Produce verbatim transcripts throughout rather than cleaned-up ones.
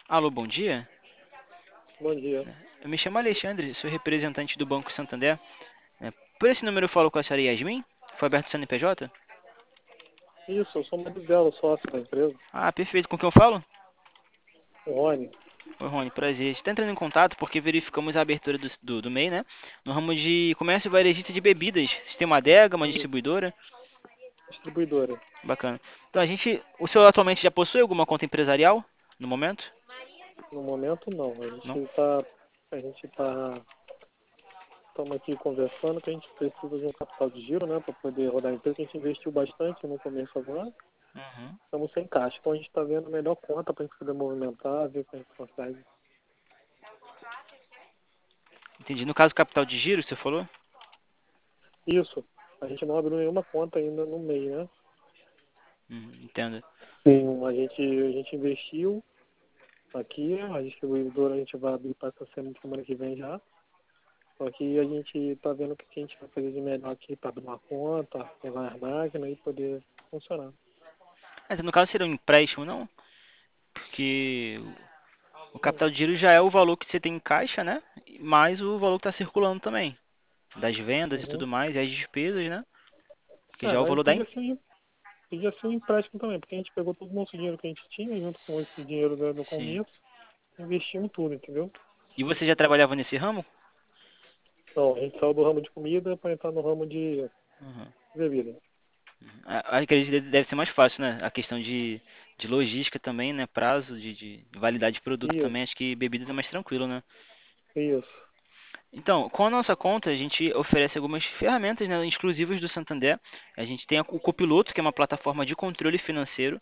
Alô, bom dia. Bom dia. Eu me chamo Alexandre, sou representante do Banco Santander. É, por esse número eu falo com a senhora Yasmin? Foi aberto o C N P J? Isso, eu sou o marido dela, sócio da empresa, Ah, perfeito. Com quem eu falo? o Rony. Oi, Rony, prazer. Está entrando em contato porque verificamos a abertura do, do, do M E I, né? No ramo de comércio varejista de bebidas. Vocês têm uma adega, uma Isso, distribuidora? distribuidora. Bacana. Então, a gente... O senhor atualmente já possui alguma conta empresarial? No momento? No momento, não. A Não? gente tá, a gente tá, estamos aqui conversando que a gente precisa de um capital de giro, né, para poder rodar a empresa. A gente investiu bastante no começo agora. Uhum. Estamos sem caixa, então a gente está vendo a melhor conta para a gente poder movimentar, ver se a gente consegue. Entendi. No caso, capital de giro, você falou? Isso, a gente não abriu nenhuma conta ainda no meio, né? Uhum, entendo. Sim, a gente, a gente investiu aqui, a distribuidora a gente vai abrir para essa semana semana que vem já. Só que a gente tá vendo o que a gente vai fazer de melhor aqui para abrir uma conta, levar as máquinas e poder funcionar. Ah, então, no caso, seria um empréstimo, não? Porque o Hum, capital de giro já é o valor que você tem em caixa, né? Mais o valor que está circulando também. Das vendas e Uhum. tudo mais, e as despesas, né? Que É, já é o mas valor da podia empresa. ser, um- podia ser um empréstimo também, porque a gente pegou todo o nosso dinheiro que a gente tinha, junto com esse dinheiro do, do Sim. começo, investimos tudo, entendeu? E você já trabalhava nesse ramo? Então, a gente saiu do ramo de comida para entrar no ramo de Uhum. bebida. A- Acredito que deve ser mais fácil, né? A questão de, de logística também, né? Prazo de, de validade de produto também. Isso, Acho que bebidas é mais tranquilo, né? isso. Então, com a nossa conta, a gente oferece algumas ferramentas, né, exclusivas do Santander. A gente tem a- o Copiloto, que é uma plataforma de controle financeiro,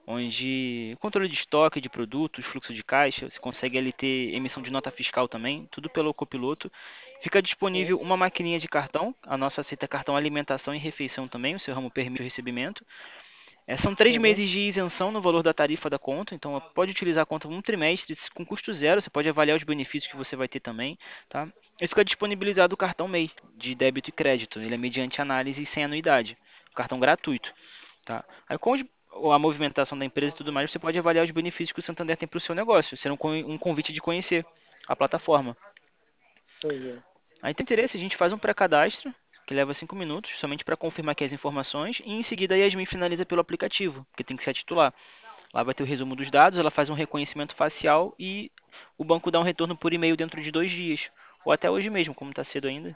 onde controle de estoque de produtos, fluxo de caixa, você consegue ali ter emissão de nota fiscal também, tudo pelo Copiloto. Fica Uhum. disponível uma maquininha de cartão, a nossa aceita cartão alimentação e refeição também, o seu ramo permite o recebimento. É, são três Uhum. meses de isenção no valor da tarifa da conta, então pode utilizar a conta um trimestre com custo zero, você pode avaliar os benefícios que você vai ter também, tá? E fica disponibilizado o cartão M E I, de débito e crédito, ele é mediante análise e sem anuidade, cartão gratuito, tá? Aí com os- a movimentação da empresa e tudo mais, você pode avaliar os benefícios que o Santander tem para o seu negócio, será um, con- um convite de conhecer a plataforma. Entendi. Aí tem interesse, a gente faz um pré-cadastro, que leva cinco minutos, somente para confirmar aqui as informações, e em seguida a Yasmin finaliza pelo aplicativo, que tem que ser a titular. Lá vai ter o resumo dos dados, ela faz um reconhecimento facial e o banco dá um retorno por e-mail dentro de dois dias. Ou até hoje mesmo, como está cedo ainda.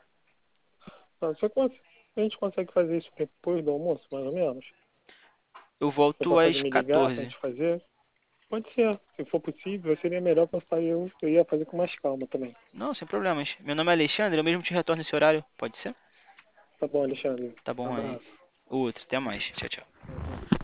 Tá, você cons- a gente consegue fazer isso depois do almoço, mais ou menos? Eu Você volto pode às fazer me ligar para a quatorze. gente fazer? Pode ser. Se for possível, seria melhor para sair eu, eu ia fazer com mais calma também. Não, sem problemas. Meu nome é Alexandre, eu mesmo te retorno esse horário. Pode ser? Tá bom, Alexandre. Tá bom, Um Rony. abraço. Outro, até mais. Tchau, tchau. Uhum.